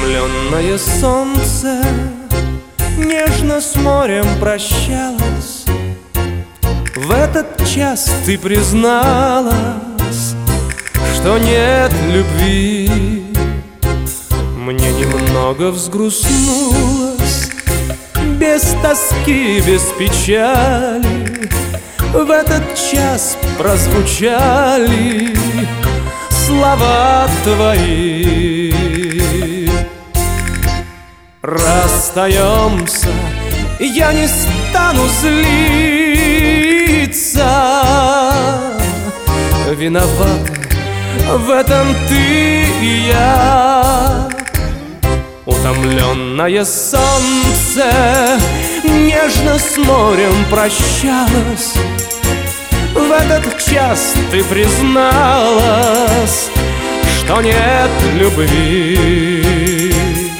Утомленное солнце нежно с морем прощалось. В этот час ты призналась, что нет любви. Мне немного взгрустнулось, без тоски, без печали. В этот час прозвучали слова твои. Расстаемся, я не стану злиться. Виноваты в этом ты и я. Утомленное солнце нежно с морем прощалось. В этот час ты призналась, что нет любви.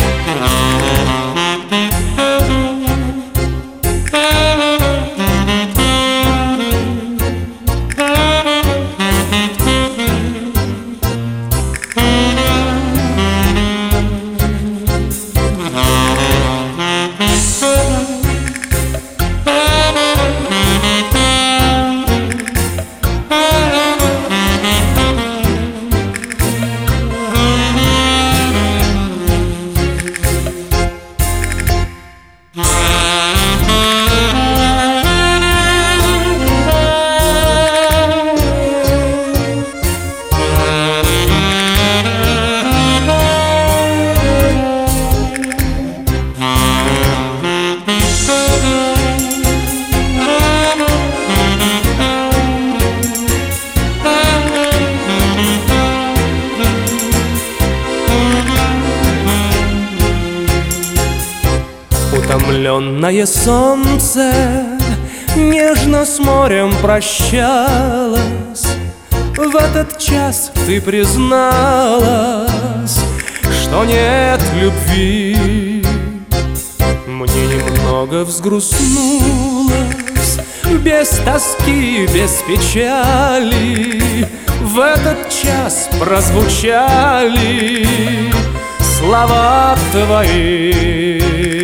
Утомленное солнце нежно с морем прощалось. В этот час ты призналась, что нет любви. Мне немного взгрустнулось, без тоски, без печали. В этот час прозвучали слова твои.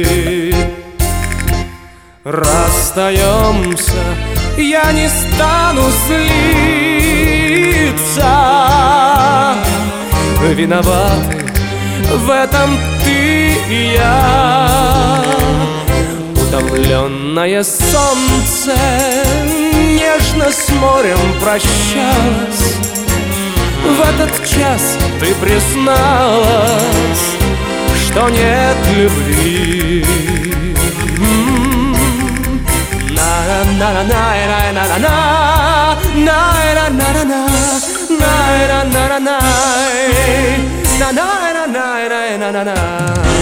Расстаемся, я не стану злиться. Виноваты в этом ты и я. Утомленное солнце нежно с морем прощалось. В этот час ты призналась, что нет любви. На